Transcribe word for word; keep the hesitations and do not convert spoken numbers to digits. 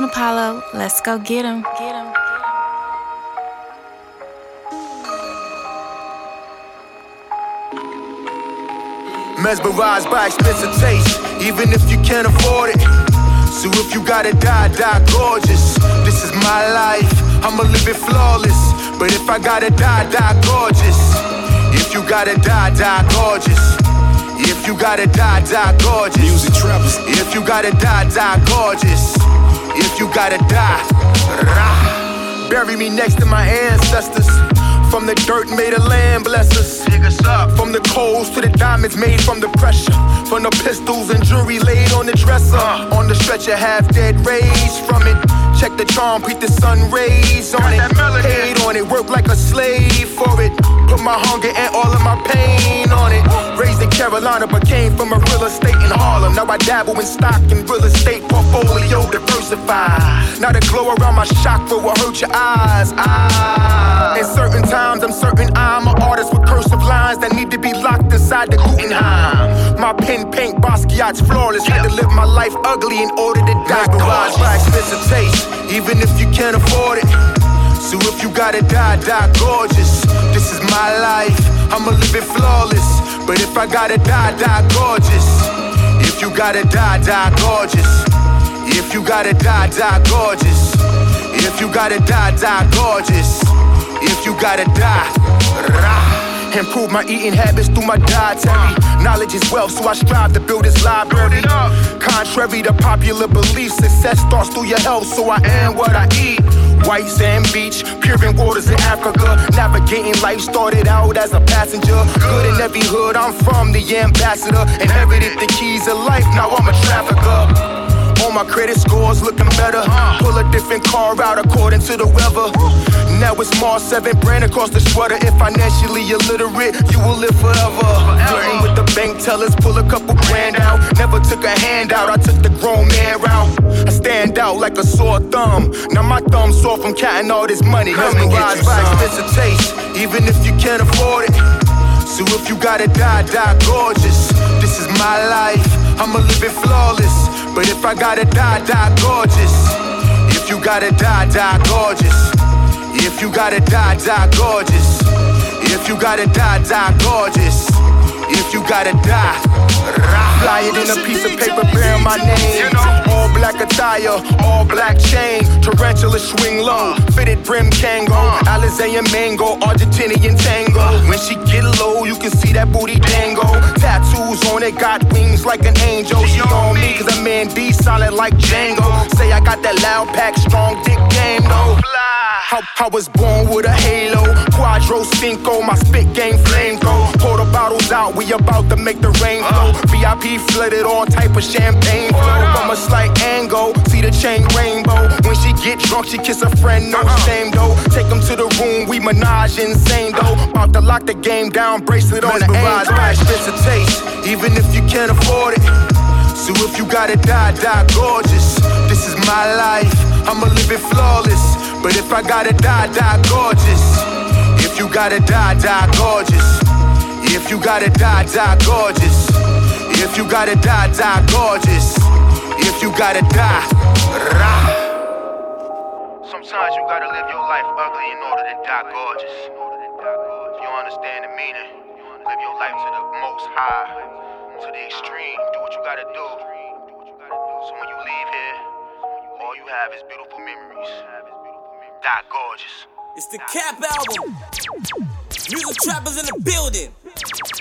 on, Paulo. Let's go get him. Get him. Mesmerized by expensive taste, even if you can't afford it. So if you gotta die, die gorgeous. This is my life, I'ma live it flawless. But if I gotta die, die gorgeous. If you gotta die, die gorgeous. If you gotta die, die gorgeous. Music Trappers. If you gotta die, die gorgeous. If you gotta die, rah. Bury me next to my ancestors. From the dirt made a land bless us. From the coals to the diamonds made from the pressure. From the pistols and jewelry laid on the dresser. Uh. On the stretcher, half dead raised from it. Check the charm, beat the sun rays on it. Paid on it, work like a slave for it. Put my hunger and all of my pain on it. Raised in Carolina, but came from a real estate in Harlem. Now I dabble in stock and real estate portfolio diversified. Now the glow around my chakra will hurt your eyes. Ah. In certain times, I'm certain I'm an artist with cursive lines that need to be locked inside the Guggenheim. My pen paint Basquiat's flawless. Had to live my life ugly in order to die gorgeous. By expensive taste, even if you can't afford it. So if you gotta die, die gorgeous. This is my life, I'ma live it flawless. But if I gotta die, die gorgeous. If you gotta die, die gorgeous. If you gotta die, die gorgeous. If you gotta die, die gorgeous. If you gotta die, rah. Improve my eating habits through my dietary. Knowledge is wealth, so I strive to build this library. Contrary to popular belief, success starts through your health, so I am what I eat. White sand beach, pure waters in Africa. Navigating life started out as a passenger. Good in every hood, I'm from the ambassador. Inherited the keys of life, now I'm a trafficker. All my credit scores looking better. Pull a different car out according to the weather. Now it's Mars seven brand across the sweater. If financially illiterate, you will live forever. Flirting with the bank tellers, pull a couple grand out. Never took a handout, I took the grown man route. I stand out like a sore thumb. Now my thumb's sore from counting all this money. Mesmerized by expensive taste, even if you can't afford it. So if you gotta die, die gorgeous. This is my life, I'ma live it flawless. But if I gotta die, die gorgeous. If you gotta die, die gorgeous. If you gotta die, die gorgeous. If you gotta die, die gorgeous. If you gotta die, rah. Fly it in a piece of paper bearing my name. All black attire, all black chain. Tarantula swing low, fitted brim Kango. Alizé and mango, Argentinian tango. When she get low, you can see that booty dango. Tattoos on it, got wings like an angel. She on me cause I'm man D, solid like Django. Say I got that loud pack, strong dick game though. I, I was born with a halo, Quadro Cinco, my spit game flame go. Pour the bottles out, we about to make the rain flow. V I P flooded, all type of champagne flow. From a slight angle, see the chain rainbow. When she get drunk, she kiss a friend, no shame though. Take them to the room, we menage insane though. About to lock the game down, bracelet on the ankle. By expensive taste, even if you can't afford it. So if you gotta die, die gorgeous. This is my life, I'ma live it flawless. But if I gotta die, die gorgeous. If you gotta die, die gorgeous. If you gotta die, die gorgeous. If you gotta die, die gorgeous. If you gotta die, rah. Sometimes you gotta live your life ugly in order to die gorgeous. If you understand the meaning, live your life to the most high, to the extreme. Do what you gotta do. So when you leave here, all you have is beautiful memories. Die gorgeous. It's the Cap album. Music Trappers in the building.